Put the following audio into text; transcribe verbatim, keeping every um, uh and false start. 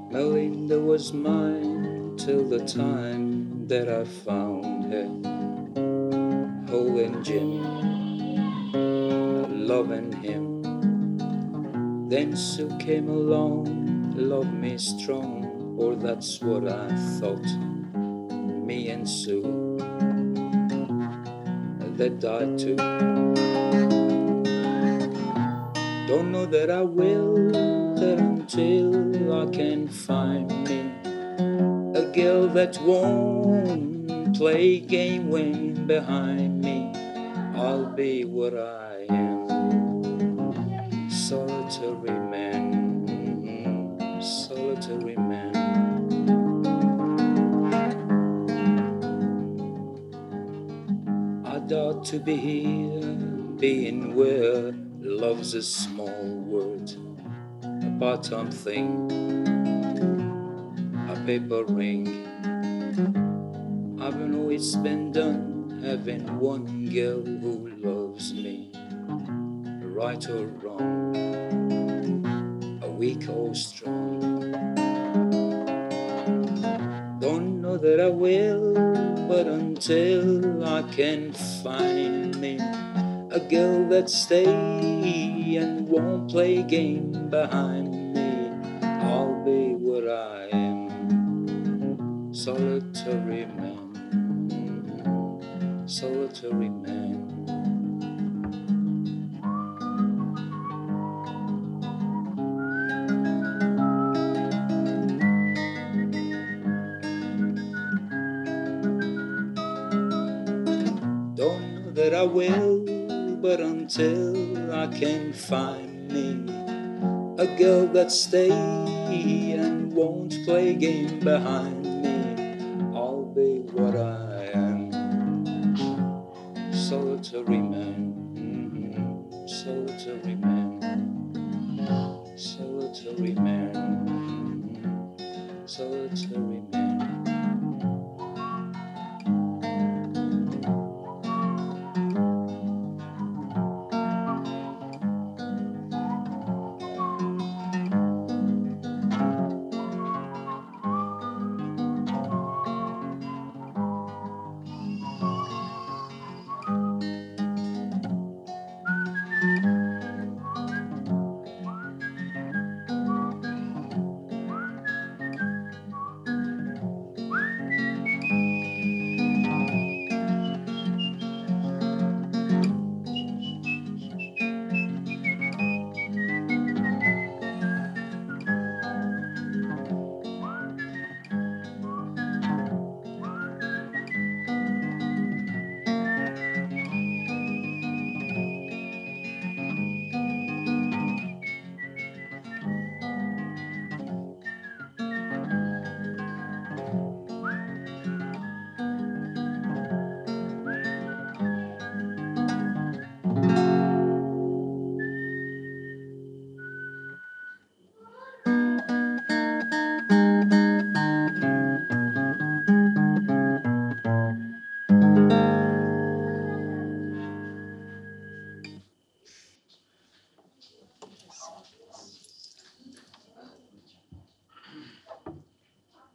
Melinda was mine till the time that I found her, holding Jim, loving him. Then Sue came along, loved me strong, or that's what I thought. Me and Sue, they died too. Don't know that I will, that until I can find me a girl that won't play game when behind me. I'll be what I am, solitary man, solitary man. I doubt to be here, being where love's a small word, a bottom thing, a paper ring. I've always been done having one girl who loves me, right or wrong, a weak or strong. Don't know that I will, but until I can find me a girl that stay and won't play game behind me, I'll be what I am, solitary man, solitary man. Don't know that I will, but until I can find me a girl that stay and won't play game behind me, I'll be what I am, solitary man, mm-hmm. solitary man, solitary man, mm-hmm. solitary man.